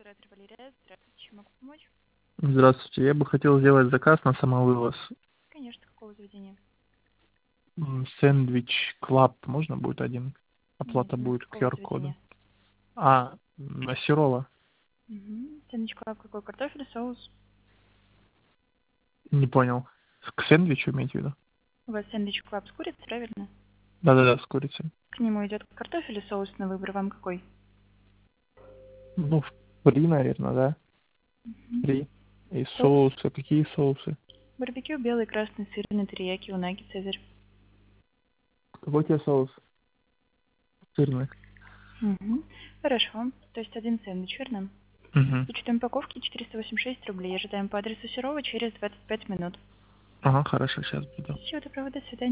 Оператор Валерия, здравствуйте, чем могу помочь? Здравствуйте, я бы хотел сделать заказ на самовывоз. Конечно, какого заведения? Сэндвич Клаб, можно будет один? Нет, Оплата именно будет какого QR-кодом. заведения? На Серова. Сэндвич Клаб, какой картофель, соус? Не понял. К сэндвичу имеете в виду? У вас сэндвич Клаб с курицей, правильно? Да-да-да, с курицей. К нему идет картофель и соус на выбор, вам какой? Ну, фри, наверное, да? Мгм. Фри. И Соус? соусы. Какие соусы? Барбекю, белый, красный, сырный, терияки, унаги, цезарь. Какой тебе соус? Сырный. Мгм. Хорошо, то есть один сэндвич, верно? Угу. С учетом упаковки 486 рублей. Ожидаем по адресу Серова через 25 минут. Ага, хорошо, сейчас буду. Всего доброго, до свидания.